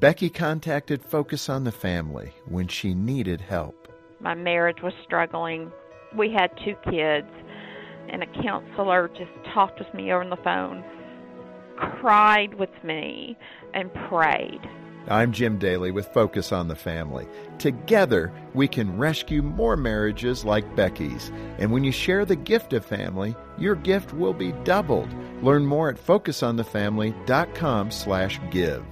Becky contacted Focus on the Family when she needed help. My marriage was struggling. We had 2 kids, and a counselor just talked with me over the phone, cried with me, and prayed. I'm Jim Daly with Focus on the Family. Together, we can rescue more marriages like Becky's. And when you share the gift of family, your gift will be doubled. Learn more at focusonthefamily.com/give.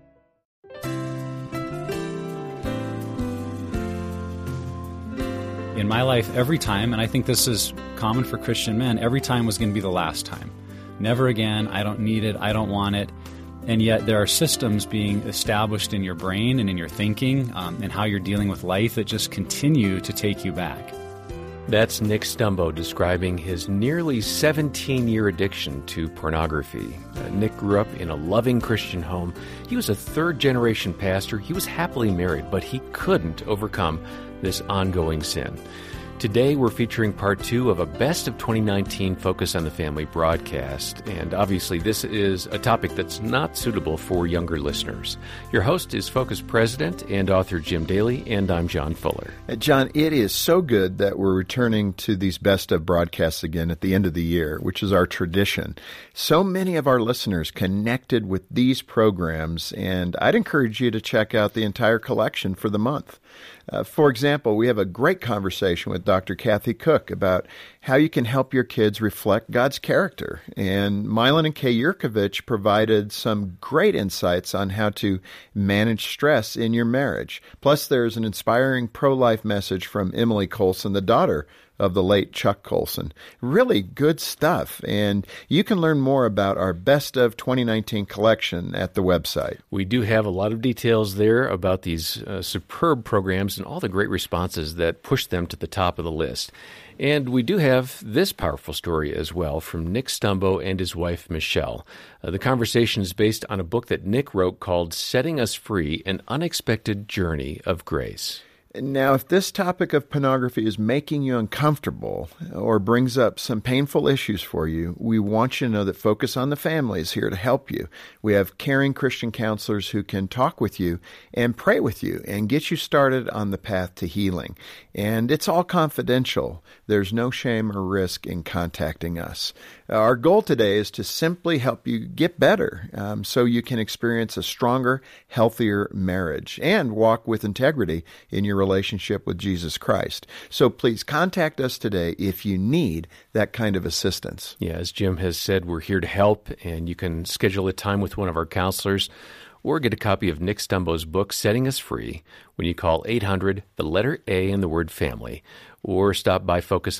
In my life, every time, and I think this is common for Christian men, every time was going to be the last time. Never again, I don't need it, I don't want it. And yet there are systems being established in your brain and in your thinking and how you're dealing with life that just continue to take you back. That's Nick Stumbo describing his nearly 17-year addiction to pornography. Nick grew up in a loving Christian home. He was a third-generation pastor. He was happily married, but he couldn't overcome this ongoing sin. Today, we're featuring part 2 of a Best of 2019 Focus on the Family broadcast, and obviously this is a topic that's not suitable for younger listeners. Your host is Focus President and author Jim Daly, and I'm John Fuller. John, it is so good that we're returning to these Best of broadcasts again at the end of the year, which is our tradition. So many of our listeners connected with these programs, and I'd encourage you to check out the entire collection for the month. For example, we have a great conversation with Dr. Kathy Cook about how you can help your kids reflect God's character. And Milan and Kay Yurkovich provided some great insights on how to manage stress in your marriage. Plus, there's an inspiring pro-life message from Emily Colson, the daughter of the late Chuck Colson. Really good stuff. And you can learn more about our Best of 2019 collection at the website. We do have a lot of details there about these superb programs and all the great responses that push them to the top of the list. And we do have this powerful story as well from Nick Stumbo and his wife, Michelle. The conversation is based on a book that Nick wrote called Setting Us Free, An Unexpected Journey of Grace. Now, if this topic of pornography is making you uncomfortable or brings up some painful issues for you, we want you to know that Focus on the Family is here to help you. We have caring Christian counselors who can talk with you and pray with you and get you started on the path to healing. And it's all confidential. There's no shame or risk in contacting us. Our goal today is to simply help you get better so you can experience a stronger, healthier marriage and walk with integrity in your relationship with Jesus Christ. So please contact us today if you need that kind of assistance. Yeah, as Jim has said, we're here to help, and you can schedule a time with one of our counselors or get a copy of Nick Stumbo's book, Setting Us Free, when you call 800, the letter A and the word family, or stop by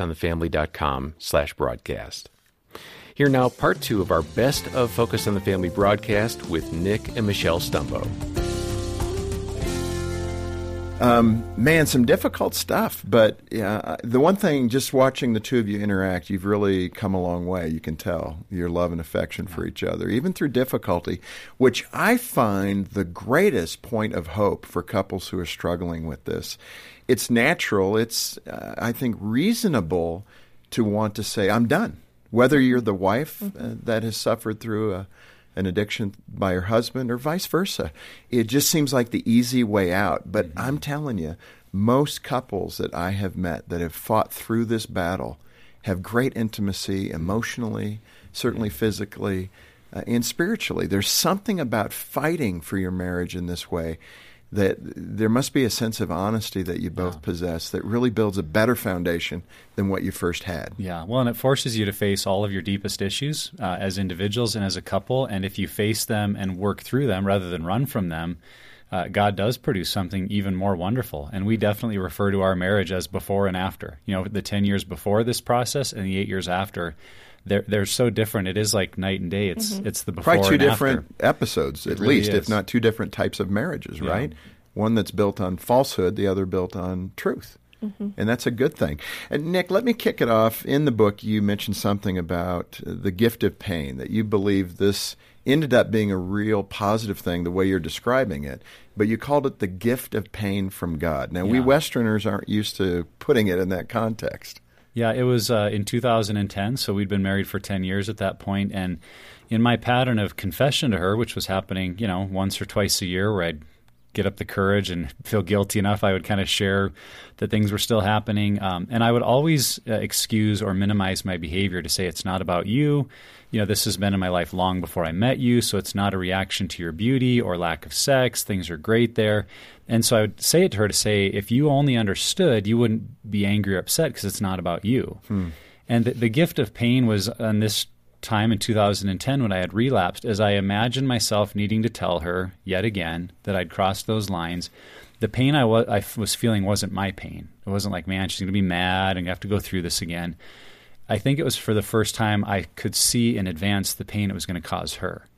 focusonthefamily.com/broadcast. Here now, part 2 of our Best of Focus on the Family broadcast with Nick and Michelle Stumbo. Man, some difficult stuff, but the one thing, just watching the two of you interact, you've really come a long way. You can tell your love and affection for each other, even through difficulty, which I find the greatest point of hope for couples who are struggling with this. It's natural, it's, I think, reasonable to want to say, I'm done. Whether you're the wife that has suffered through an addiction by her husband or vice versa. It just seems like the easy way out. But I'm telling you, most couples that I have met that have fought through this battle have great intimacy emotionally, certainly physically, and spiritually. There's something about fighting for your marriage in this way that there must be a sense of honesty that you both possess that really builds a better foundation than what you first had. Yeah, well, and it forces you to face all of your deepest issues as individuals and as a couple, and if you face them and work through them rather than run from them, God does produce something even more wonderful. And we definitely refer to our marriage as before and after. You know, the 10 years before this process and the 8 years after, they're so different. It is like night and day. It's the before and after. Probably two different episodes, at least, if not two different types of marriages, right? One that's built on falsehood, the other built on truth. And that's a good thing. And Nick, let me kick it off. In the book, you mentioned something about the gift of pain, that you believe this ended up being a real positive thing, the way you're describing it. But you called it the gift of pain from God. Now, we Westerners aren't used to putting it in that context. Yeah, it was in 2010, so we'd been married for 10 years at that point, and in my pattern of confession to her, which was happening, once or twice a year, where I'd get up the courage and feel guilty enough, I would kind of share that things were still happening. And I would always excuse or minimize my behavior to say, it's not about you. This has been in my life long before I met you, so it's not a reaction to your beauty or lack of sex. Things are great there. And so I would say it to her to say, if you only understood, you wouldn't be angry or upset because it's not about you. And the gift of pain was on this time in 2010 when I had relapsed, as I imagined myself needing to tell her yet again that I'd crossed those lines. The pain I was feeling wasn't my pain. It wasn't like, man, she's going to be mad and have to go through this again. I think it was for the first time I could see in advance the pain it was going to cause her.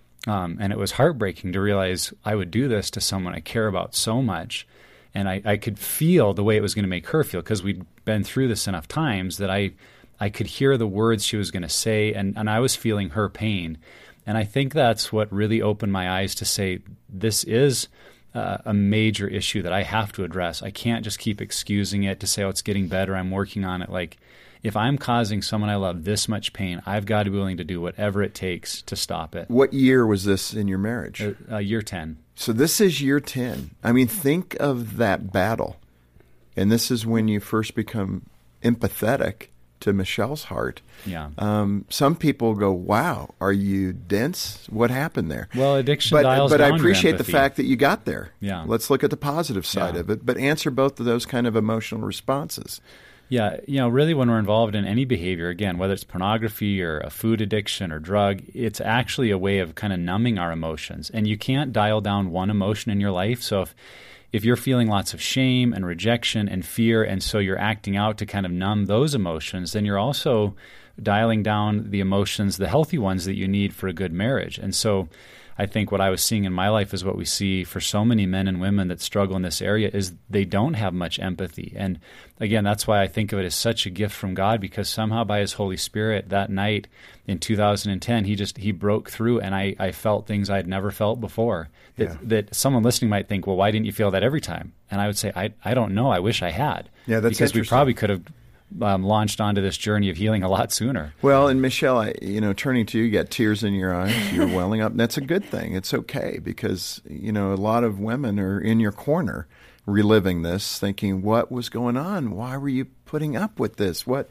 And it was heartbreaking to realize I would do this to someone I care about so much. And I could feel the way it was going to make her feel, because we'd been through this enough times that I could hear the words she was going to say, and I was feeling her pain. And I think that's what really opened my eyes to say, this is a major issue that I have to address. I can't just keep excusing it to say, oh, it's getting better, I'm working on it. Like, if I'm causing someone I love this much pain, I've got to be willing to do whatever it takes to stop it. What year was this in your marriage? Year 10. So this is year 10. I mean, think of that battle. And this is when you first become empathetic to Michelle's heart. Yeah. Some people go, wow, are you dense? What happened there? Well, addiction dials down But I your appreciate the empathy. fact that you got there. Yeah. Let's look at the positive side of it, but answer both of those kind of emotional responses. Yeah, really when we're involved in any behavior, again, whether it's pornography or a food addiction or drug, it's actually a way of kind of numbing our emotions. And you can't dial down one emotion in your life. So if you're feeling lots of shame and rejection and fear, and so you're acting out to kind of numb those emotions, then you're also dialing down the emotions, the healthy ones that you need for a good marriage. And so I think what I was seeing in my life is what we see for so many men and women that struggle in this area is they don't have much empathy. And again, that's why I think of it as such a gift from God, because somehow by His Holy Spirit that night in 2010, He broke through, and I felt things I'd never felt before. That someone listening might think, well, why didn't you feel that every time? And I would say, I don't know. I wish I had. Yeah, that's because we interesting. probably could have launched onto this journey of healing a lot sooner. Well, and Michelle, turning to you, you got tears in your eyes, you're welling up. And that's a good thing. It's okay, because, a lot of women are in your corner reliving this, thinking, what was going on? Why were you putting up with this? What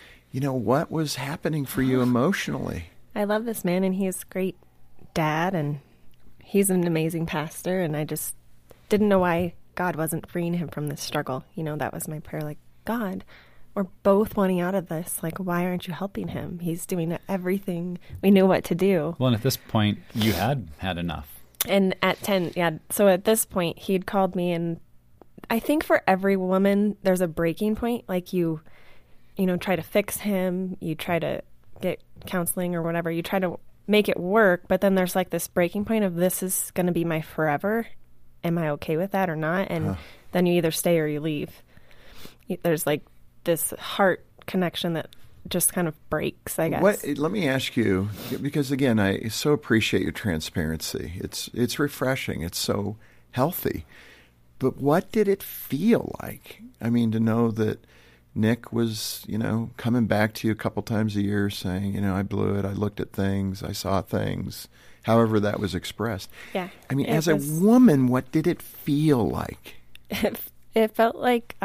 was happening for you emotionally? I love this man, and he's a great dad, and he's an amazing pastor, and I just didn't know why God wasn't freeing him from this struggle. That was my prayer, like, God, we're both wanting out of this. Like, why aren't you helping him? He's doing everything we knew what to do. Well, and at this point, you had enough. And at 10, so at this point, he'd called me, and I think for every woman, there's a breaking point. Like, you try to fix him, you try to get counseling or whatever, you try to make it work, but then there's like this breaking point of, this is going to be my forever. Am I okay with that or not? And then you either stay or you leave. There's like this heart connection that just kind of breaks, I guess. Let me ask you, because again, I so appreciate your transparency. It's refreshing. It's so healthy. But what did it feel like? I mean, to know that Nick was, coming back to you a couple times a year saying, I blew it, I looked at things, I saw things, however that was expressed. Yeah. I mean, as a woman, what did it feel like? It felt like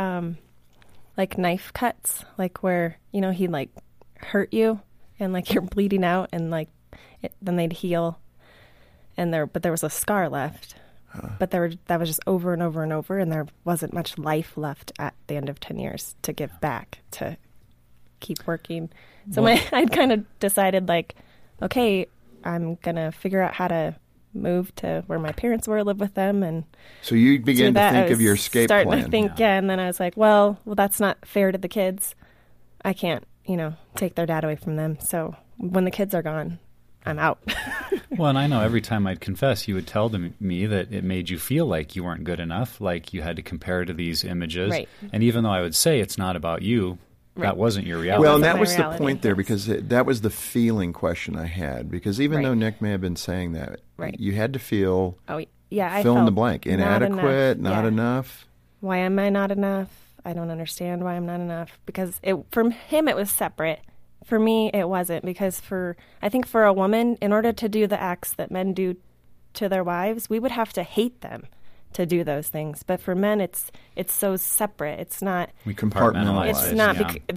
knife cuts, like where, he'd like hurt you and like you're bleeding out, and like then they'd heal, but there was a scar left. But that was just over and over and over, and there wasn't much life left at the end of 10 years to give back, to keep working. So I'd kind of decided, like, okay, I'm going to figure out how to move to where my parents were, live with them. And so you began to think of your escape plan. Starting to think, and then I was like, well, that's not fair to the kids. I can't, take their dad away from them. So when the kids are gone, I'm out. Well, and I know every time I'd confess, you would tell me that it made you feel like you weren't good enough, like you had to compare to these images. Right. And even though I would say it's not about you, that wasn't your reality. Well, and that was the point there, because that was the feeling question I had. Because even though Nick may have been saying that, you had to feel, I fill in felt the blank, inadequate, not enough. Why am I not enough? I don't understand why I'm not enough. Because from him, it was separate. For me, it wasn't, because I think for a woman, in order to do the acts that men do to their wives, we would have to hate them to do those things. But for men, it's so separate. It's not. We compartmentalize. It's not.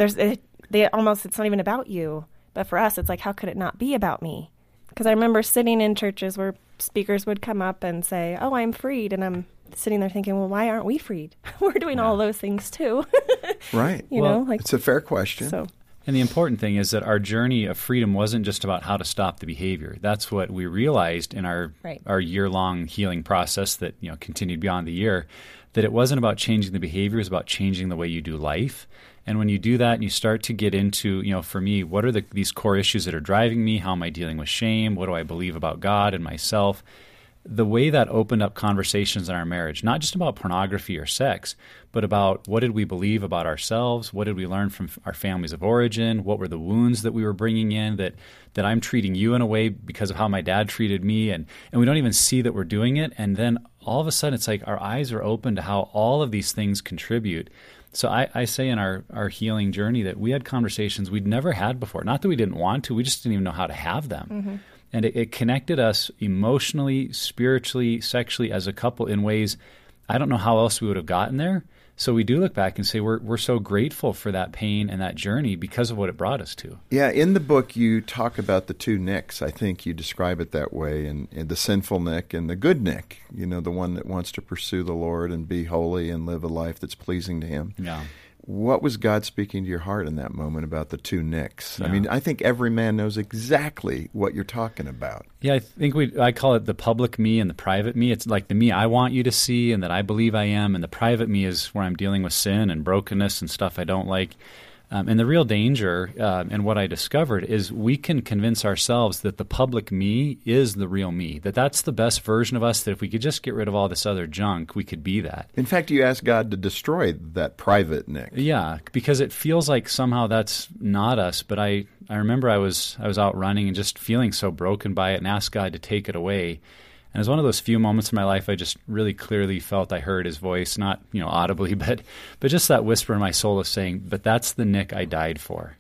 It's not even about you. But for us, it's like, how could it not be about me? Because I remember sitting in churches where speakers would come up and say, "Oh, I'm freed," and I'm sitting there thinking, well, why aren't we freed? We're doing all those things too. Right. It's a fair question. So. And the important thing is that our journey of freedom wasn't just about how to stop the behavior. That's what we realized in our year-long healing process that continued beyond the year, that it wasn't about changing the behavior, it was about changing the way you do life. And when you do that and you start to get into, for me, what are these core issues that are driving me? How am I dealing with shame? What do I believe about God and myself? The way that opened up conversations in our marriage, not just about pornography or sex, but about what did we believe about ourselves? What did we learn from our families of origin? What were the wounds that we were bringing in that I'm treating you in a way because of how my dad treated me? And we don't even see that we're doing it. And then all of a sudden it's like our eyes are open to how all of these things contribute. So I say in our healing journey that we had conversations we'd never had before. Not that we didn't want to, we just didn't even know how to have them. Mm-hmm. And it connected us emotionally, spiritually, sexually as a couple in ways I don't know how else we would have gotten there. So we do look back and say we're so grateful for that pain and that journey because of what it brought us to. Yeah, in the book you talk about the two Nicks. I think you describe it that way, and the sinful Nick and the good Nick, the one that wants to pursue the Lord and be holy and live a life that's pleasing to Him. Yeah. What was God speaking to your heart in that moment about the two Nicks? Yeah. I mean, I think every man knows exactly what you're talking about. Yeah, I think I call it the public me and the private me. It's like the me I want you to see and that I believe I am, and the private me is where I'm dealing with sin and brokenness and stuff I don't like. And the real danger, and what I discovered, is we can convince ourselves that the public me is the real me, that's the best version of us, that if we could just get rid of all this other junk, we could be that. In fact, you asked God to destroy that private Nick. Yeah, because it feels like somehow that's not us. But I remember I was out running and just feeling so broken by it and asked God to take it away. And it was one of those few moments in my life I just really clearly felt I heard His voice, not audibly, but just that whisper in my soul of saying, but that's the Nick I died for.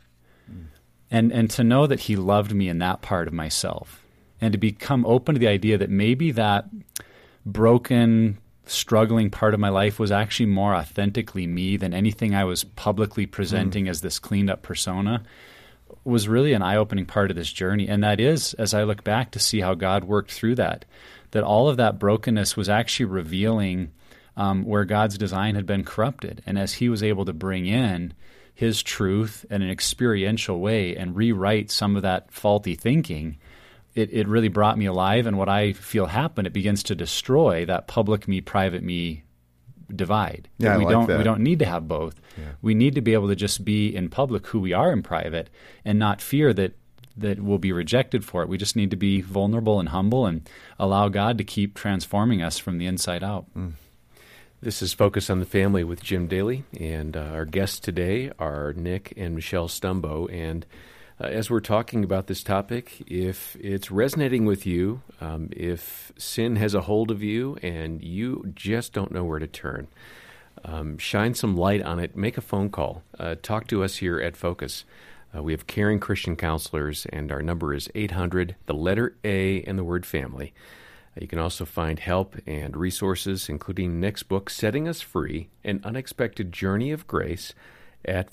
And to know that He loved me in that part of myself, and to become open to the idea that maybe that broken, struggling part of my life was actually more authentically me than anything I was publicly presenting as this cleaned up persona, was really an eye-opening part of this journey. And that is, as I look back to see how God worked through that all of that brokenness was actually revealing where God's design had been corrupted. And as He was able to bring in His truth in an experiential way and rewrite some of that faulty thinking, it really brought me alive. And what I feel happened, it begins to destroy that public me, private me divide. Yeah, we like that. We don't need to have both. Yeah. We need to be able to just be in public who we are in private and not fear that we'll be rejected for it. We just need to be vulnerable and humble and allow God to keep transforming us from the inside out. This is Focus on the Family with Jim Daly, and our guests today are Nick and Michelle Stumbo. And as we're talking about this topic, if it's resonating with you, if sin has a hold of you and you just don't know where to turn, shine some light on it, make a phone call, talk to us here at Focus. We have caring Christian counselors, and our number is 800, the letter A, and the word family. You can also find help and resources, including Nick's book, Setting Us Free, An Unexpected Journey of Grace, at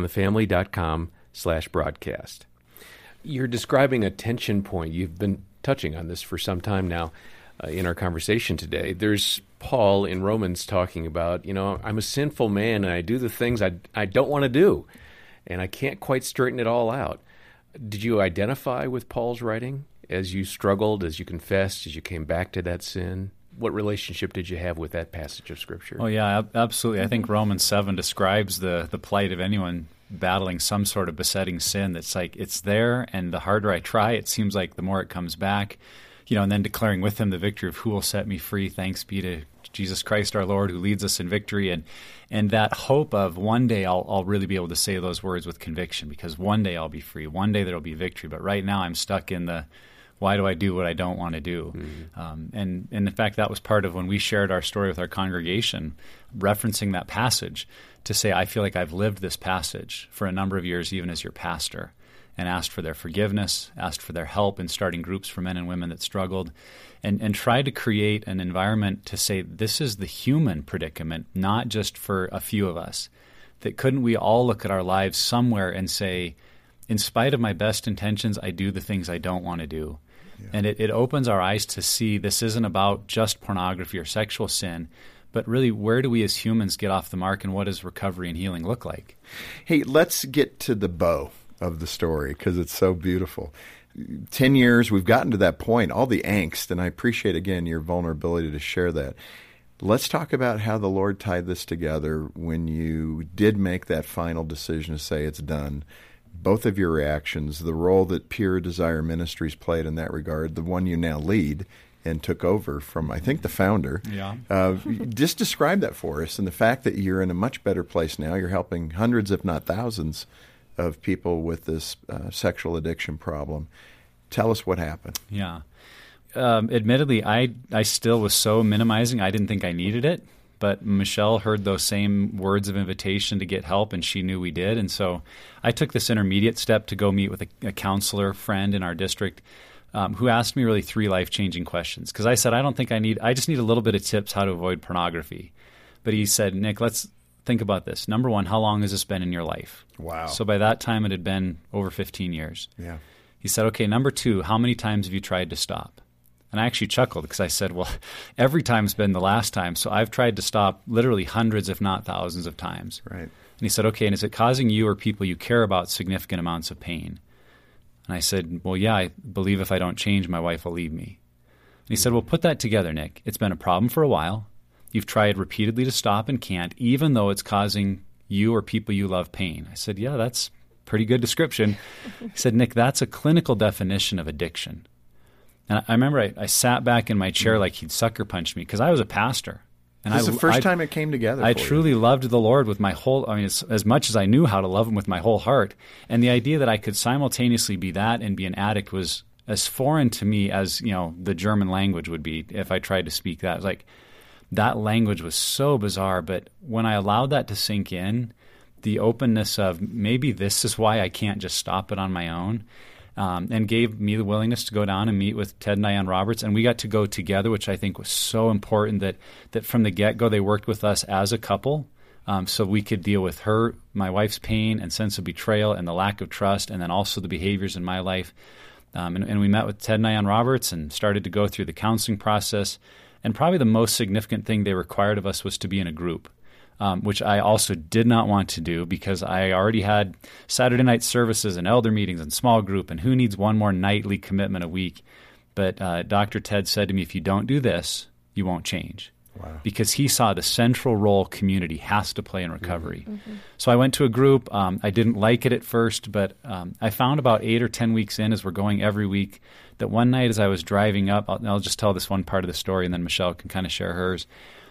focusonthefamily.com/broadcast. You're describing a tension point. You've been touching on this for some time now in our conversation today. There's Paul in Romans talking about, I'm a sinful man, and I do the things I don't want to do, and I can't quite straighten it all out. Did you identify with Paul's writing as you struggled, as you confessed, as you came back to that sin? What relationship did you have with that passage of Scripture? Oh, yeah, absolutely. I think Romans 7 describes the plight of anyone battling some sort of besetting sin that's like it's there, and the harder I try, it seems like the more it comes back. And then declaring with Him the victory of who will set me free. Thanks be to Jesus Christ our Lord, who leads us in victory. And that hope of one day I'll really be able to say those words with conviction, because one day I'll be free. One day there'll be victory. But right now I'm stuck in the why do I do what I don't want to do? Mm-hmm. And in fact, that was part of when we shared our story with our congregation, referencing that passage to say, I feel like I've lived this passage for a number of years, even as your pastor. and asked for their forgiveness, asked for their help in starting groups for men and women that struggled, and tried to create an environment to say this is the human predicament, not just for a few of us. That couldn't we all look at our lives somewhere and say, in spite of my best intentions, I do the things I don't want to do. Yeah. And it opens our eyes to see this isn't about just pornography or sexual sin, but really, where do we as humans get off the mark, and what does recovery and healing look like? Hey, let's get to the bow of the story because it's so beautiful. 10 years, we've gotten to that point, all the angst, and I appreciate, again, your vulnerability to share that. Let's talk about how the Lord tied this together when you did make that final decision to say it's done. Both of your reactions, the role that Pure Desire Ministries played in that regard, the one you now lead and took over from, I think, the founder. Yeah. Just describe that for us, and the fact that you're in a much better place now. You're helping hundreds, if not thousands, of people with this sexual addiction problem. Tell us what happened. Yeah. Admittedly, I still was so minimizing. I didn't think I needed it. But Michelle heard those same words of invitation to get help, and she knew we did. And so I took this intermediate step to go meet with a counselor friend in our district who asked me really 3 life-changing questions. Because I said, I just need a little bit of tips how to avoid pornography. But he said, Nick, let's think about this. Number 1, how long has this been in your life? Wow. So by that time, it had been over 15 years. Yeah. He said, okay, number 2, how many times have you tried to stop? And I actually chuckled because I said, well, every time's been the last time. So I've tried to stop literally hundreds, if not thousands of times. Right. And he said, okay, and is it causing you or people you care about significant amounts of pain? And I said, well, yeah, I believe if I don't change, my wife will leave me. And he said, well, put that together, Nick. It's been a problem for a while. You've tried repeatedly to stop and can't, even though it's causing you or people you love pain. I said, yeah, that's a pretty good description. He said, Nick, that's a clinical definition of addiction. And I remember I sat back in my chair like he'd sucker punched me because I was a pastor. And this is the first time it came together. I truly loved the Lord with my whole, as much as I knew how to love him with my whole heart. And the idea that I could simultaneously be that and be an addict was as foreign to me as, the German language would be if I tried to speak that. It was like that language was so bizarre. But when I allowed that to sink in, the openness of maybe this is why I can't just stop it on my own. And gave me the willingness to go down and meet with Ted and Diane Roberts. And we got to go together, which I think was so important that from the get-go they worked with us as a couple so we could deal with my wife's pain and sense of betrayal and the lack of trust and then also the behaviors in my life. And we met with Ted and Diane Roberts and started to go through the counseling process. And probably the most significant thing they required of us was to be in a group. Which I also did not want to do because I already had Saturday night services and elder meetings and small group, and who needs one more nightly commitment a week? But Dr. Ted said to me, if you don't do this, you won't change. Wow. Because he saw the central role community has to play in recovery. Mm-hmm. So I went to a group. I didn't like it at first, but I found about 8 or 10 weeks in as we're going every week that one night as I was driving up, I'll just tell this one part of the story and then Michelle can kind of share hers.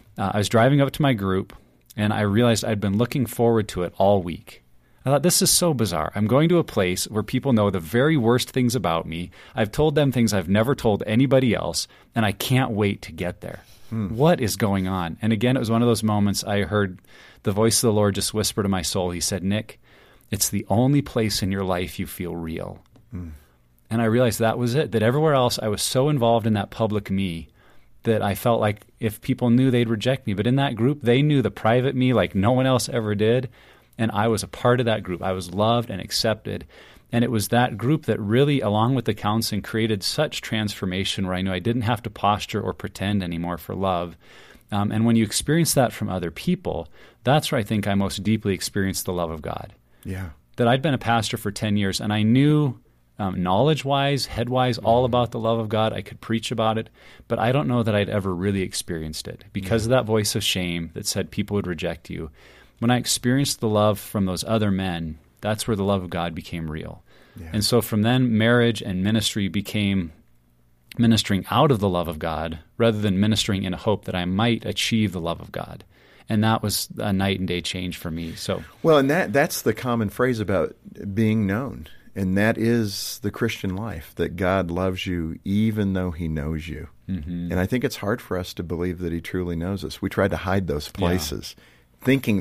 I was driving up to my group, and I realized I'd been looking forward to it all week. I thought, this is so bizarre. I'm going to a place where people know the very worst things about me. I've told them things I've never told anybody else, and I can't wait to get there. What is going on? And again, it was one of those moments I heard the voice of the Lord just whisper to my soul. He said, Nick, it's the only place in your life you feel real. And I realized that was it, that everywhere else I was so involved in that public me that I felt like if people knew, they'd reject me. But in that group, they knew the private me like no one else ever did, and I was a part of that group. I was loved and accepted. And it was that group that really, along with the counseling, created such transformation where I knew I didn't have to posture or pretend anymore for love. And when you experience that from other people, that's where I think I most deeply experienced the love of God. Yeah. That I'd been a pastor for 10 years, and I knew knowledge-wise, head-wise, all about the love of God. I could preach about it, but I don't know that I'd ever really experienced it because of that voice of shame that said people would reject you. When I experienced the love from those other men, that's where the love of God became real. Yeah. And so from then, marriage and ministry became ministering out of the love of God rather than ministering in a hope that I might achieve the love of God. And that was a night and day change for me. So, well, and that's the common phrase about being known. And that is the Christian life, that God loves you even though he knows you. Mm-hmm. And I think it's hard for us to believe that he truly knows us. We try to hide those places, thinking that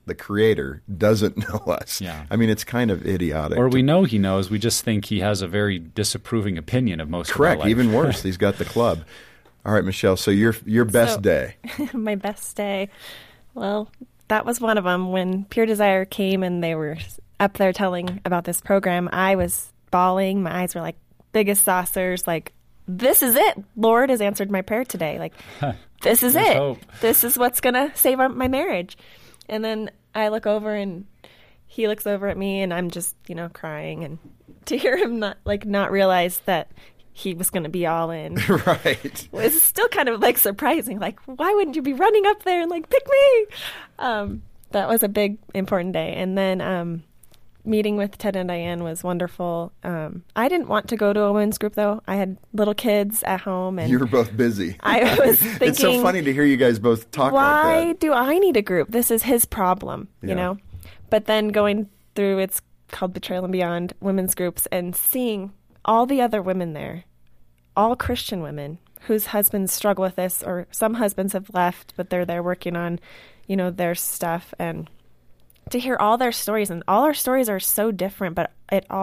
the Creator, doesn't know us. Yeah. I mean, it's kind of idiotic. Or we know he knows, we just think he has a very disapproving opinion of most of our Correct. life. Even worse, he's got the club. All right, Michelle, so your best day. My best day. Well, that was one of them. When Pure Desire came and they were up there telling about this program, I was bawling. My eyes were like big as saucers. Like, this is it. Lord has answered my prayer today. Like, this is it. Hope. This is what's going to save my marriage. And then I look over and he looks over at me and I'm just, crying. And to hear him not realize that he was going to be all in. Right. Was still kind of like surprising. Like, why wouldn't you be running up there and like, pick me? That was a big, important day. And then meeting with Ted and Diane was wonderful. I didn't want to go to a women's group, though. I had little kids at home. And you were both busy. I was thinking, it's so funny to hear you guys both talk like that. Why do I need a group? This is his problem, you know? But then going through, it's called Betrayal and Beyond, women's groups, and seeing all the other women there, all Christian women whose husbands struggle with this, or some husbands have left, but they're there working on, their stuff, and to hear all their stories, and all our stories are so different, but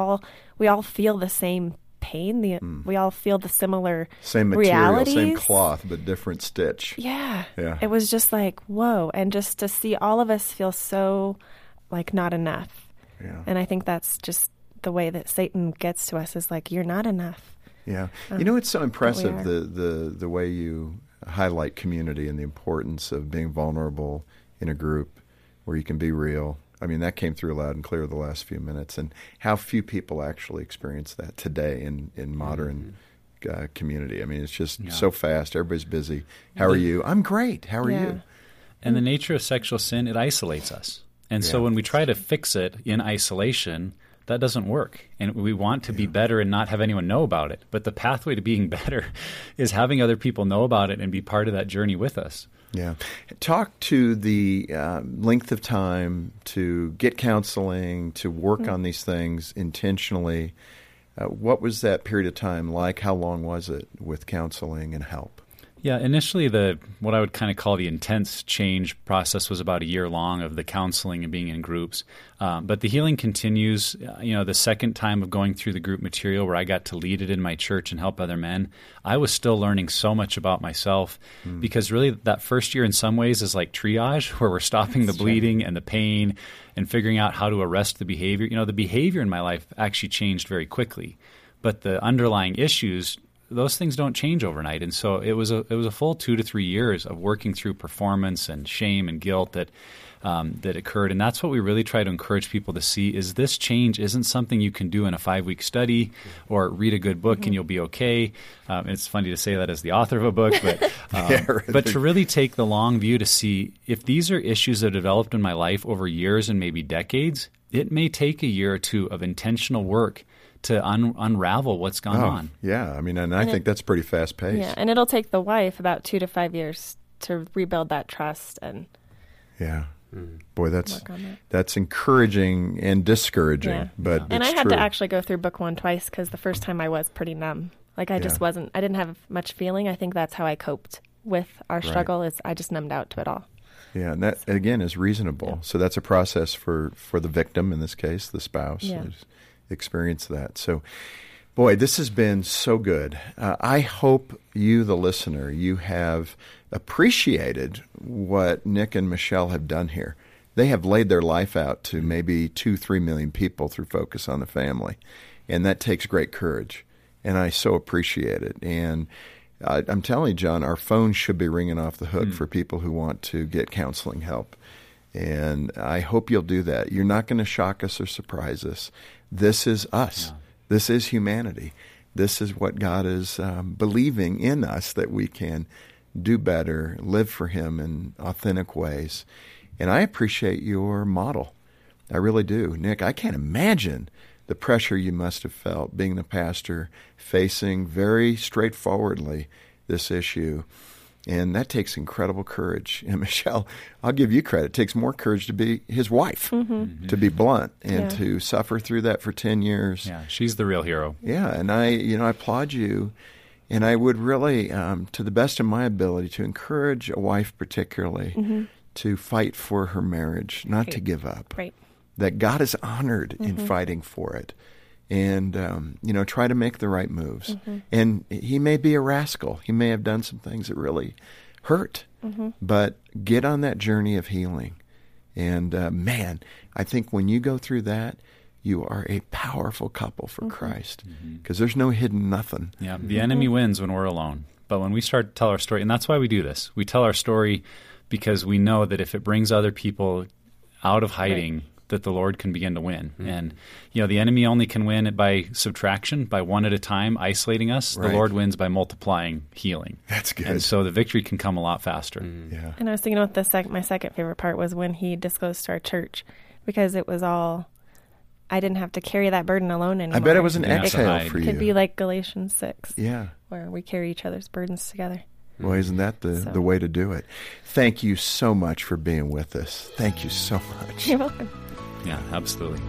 we all feel the same pain. We all feel the similar same material, realities. Same cloth, but different stitch. Yeah. It was just like, whoa, and just to see all of us feel so like not enough. Yeah. And I think that's just the way that Satan gets to us, is like, you're not enough. Yeah. It's so impressive, the way you highlight community and the importance of being vulnerable in a group where you can be real. I mean, that came through loud and clear the last few minutes, and how few people actually experience that today in modern community. I mean, it's just so fast. Everybody's busy. How are you? I'm great. How are you? And the nature of sexual sin, it isolates us. And so when we try to fix it in isolation, that doesn't work. And we want to be better and not have anyone know about it. But the pathway to being better is having other people know about it and be part of that journey with us. Yeah. Talk to the length of time to get counseling, to work on these things intentionally. What was that period of time like? How long was it with counseling and help? Yeah, initially what I would kind of call the intense change process was about a year long of the counseling and being in groups. But the healing continues. The second time of going through the group material where I got to lead it in my church and help other men, I was still learning so much about myself because really that first year in some ways is like triage, where we're stopping the bleeding and the pain and figuring out how to arrest the behavior. The behavior in my life actually changed very quickly, but the underlying issues, those things don't change overnight. And so it was a full 2 to 3 years of working through performance and shame and guilt that occurred. And that's what we really try to encourage people to see, is this change isn't something you can do in a 5-week study or read a good book and you'll be okay. It's funny to say that as the author of a book, but but to really take the long view to see if these are issues that have developed in my life over years and maybe decades, it may take a year or two of intentional work to unravel what's gone on. Yeah, I mean, and I think that's pretty fast paced. Yeah, and it'll take the wife about 2 to 5 years to rebuild that trust. And boy, that's encouraging and discouraging. Yeah. But and it's I had true. to actually go through book 1 twice because the first time I was pretty numb. Like I just wasn't. I didn't have much feeling. I think that's how I coped with our struggle. Is I just numbed out to it all. Yeah, and that again is reasonable. Yeah. So that's a process for the victim in this case, the spouse. Yeah. Experience that. So, boy, this has been so good. I hope you, the listener, you have appreciated what Nick and Michelle have done here. They have laid their life out to maybe 2-3 million people through Focus on the Family, and that takes great courage, and I so appreciate it. And I'm telling you, John, our phones should be ringing off the hook for people who want to get counseling help. And I hope you'll do that. You're not going to shock us or surprise us. This is us. Yeah. This is humanity. This is what God is believing in us, that we can do better, live for Him in authentic ways. And I appreciate your model. I really do. Nick, I can't imagine the pressure you must have felt being the pastor, facing very straightforwardly this issue. And that takes incredible courage. And Michelle, I'll give you credit. It takes more courage to be his wife, to be blunt, and to suffer through that for 10 years. Yeah, she's the real hero. Yeah, and I applaud you. And I would really, to the best of my ability, to encourage a wife particularly to fight for her marriage, not to give up. Right. That God is honored in fighting for it. And, try to make the right moves. And he may be a rascal. He may have done some things that really hurt. But get on that journey of healing. And, I think when you go through that, you are a powerful couple for Christ. Because there's no hidden nothing. Yeah, the enemy wins when we're alone. But when we start to tell our story, and that's why we do this. We tell our story because we know that if it brings other people out of hiding, that the Lord can begin to win. And, the enemy only can win it by subtraction, by one at a time, isolating us. Right. The Lord wins by multiplying, healing. That's good. And so the victory can come a lot faster. Yeah. And I was thinking about my second favorite part was when he disclosed to our church, because it was all, I didn't have to carry that burden alone anymore. I bet it was an You didn't have to exhale hide. for It you. could be like Galatians 6, Yeah. where we carry each other's burdens together. Well, isn't that the way to do it? Thank you so much for being with us. Thank you so much. You're welcome. Yeah, absolutely.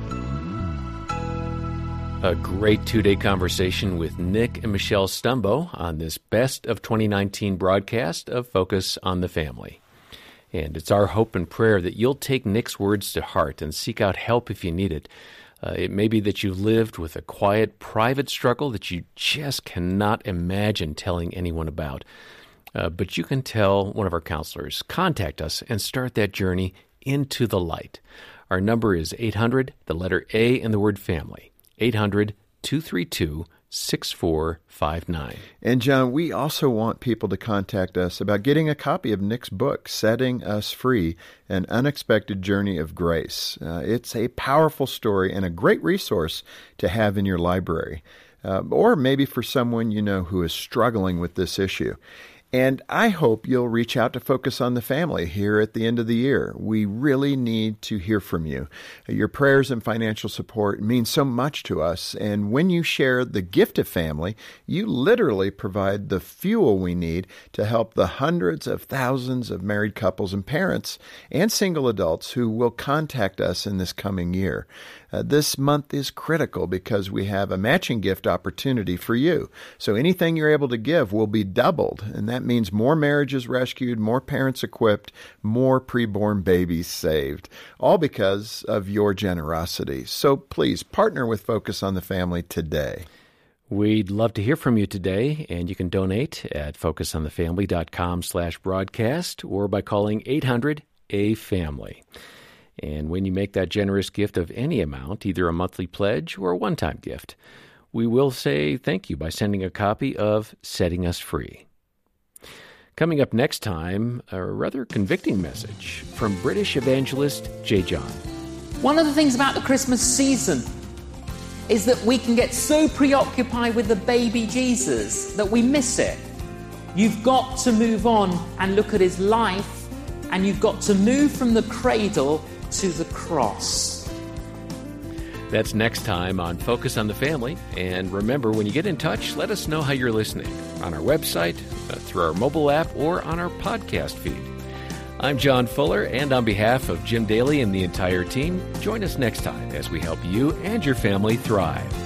A great 2-day conversation with Nick and Michelle Stumbo on this Best of 2019 broadcast of Focus on the Family. And it's our hope and prayer that you'll take Nick's words to heart and seek out help if you need it. It may be that you've lived with a quiet, private struggle that you just cannot imagine telling anyone about. But you can tell one of our counselors. Contact us and start that journey into the light. Our number is 800, the letter A and the word family. 800-232-6459. And John, we also want people to contact us about getting a copy of Nick's book, Setting Us Free, An Unexpected Journey of Grace. It's a powerful story and a great resource to have in your library, or maybe for someone you know who is struggling with this issue. And I hope you'll reach out to Focus on the Family here at the end of the year. We really need to hear from you. Your prayers and financial support mean so much to us. And when you share the gift of family, you literally provide the fuel we need to help the hundreds of thousands of married couples and parents and single adults who will contact us in this coming year. This month is critical because we have a matching gift opportunity for you. So anything you're able to give will be doubled, and that means more marriages rescued, more parents equipped, more preborn babies saved, all because of your generosity. So please partner with Focus on the Family today. We'd love to hear from you today, and you can donate at focusonthefamily.com/broadcast or by calling 800-A-FAMILY. And when you make that generous gift of any amount, either a monthly pledge or a one-time gift, we will say thank you by sending a copy of Setting Us Free. Coming up next time, a rather convicting message from British evangelist J. John. One of the things about the Christmas season is that we can get so preoccupied with the baby Jesus that we miss it. You've got to move on and look at his life, and you've got to move from the cradle to the cross. That's next time on Focus on the Family. And remember, when you get in touch, let us know how you're listening on our website, through our mobile app, or on our podcast feed. I'm John Fuller, and on behalf of Jim Daly and the entire team, join us next time as we help you and your family thrive.